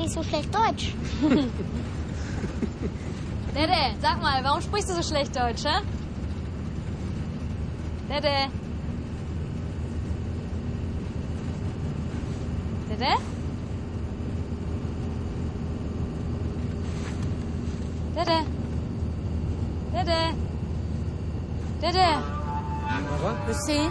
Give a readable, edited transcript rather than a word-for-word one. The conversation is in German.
sprichst so schlecht Deutsch? Dede, sag mal, warum sprichst du so schlecht Deutsch, hä? Dede? Dede? Dede? Dede? Dede? Baba? Lucy?